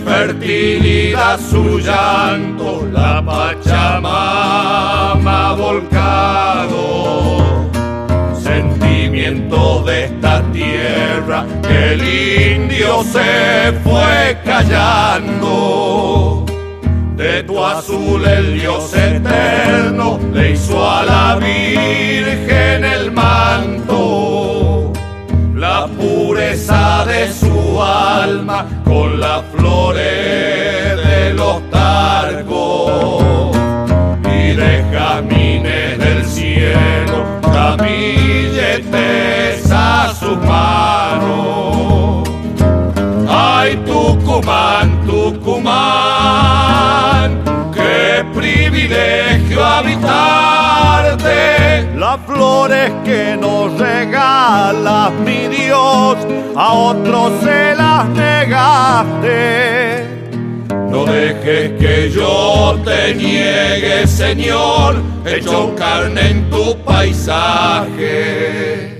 fertilidad su llanto, la Pachamama volcado. Sentimiento de esta tierra que el indio se fue callando. De tu azul el Dios eterno le hizo a la Virgen el manto. La pureza de su alma con las flores de los targos y de jazmines del cielo, ramilletes a sus manos. Ay, Tucumán, Tucumán, qué privilegio habitarte. Las flores que nos regalas, mi Dios, a otros se las negaste. No dejes que yo te niegue, Señor, hecho carne en tu paisaje.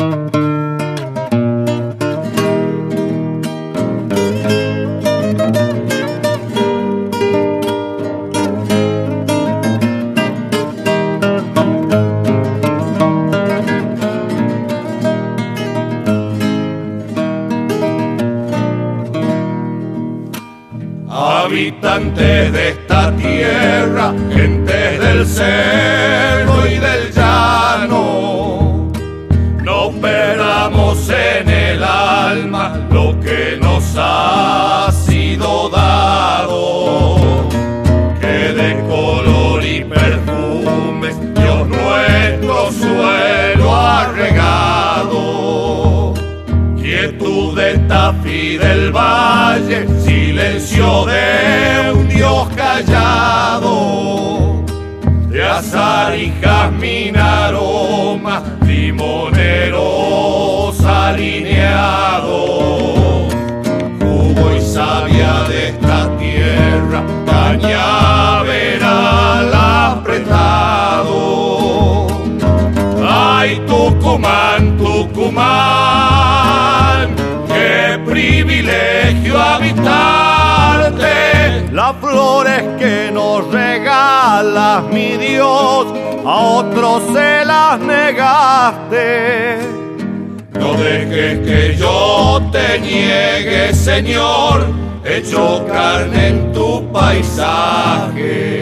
Habitantes de esta tierra, gentes del cerro y del llano, no perdamos en el alma lo que nos ha sido dado, que de color y perfumes Dios nuestro suelo ha regado. Quietud de Tafí del valle, silencio de un Dios callado, de azar y jazmín aroma, limoneros alineados, jugo y savia de esta tierra, cañaveral apretado. Ay, Tucumán, Tucumán, qué privilegio habitarte. Las flores que nos regalas, mi Dios, a otros se las negaste. No dejes que yo te niegue, Señor, hecho carne en tu paisaje.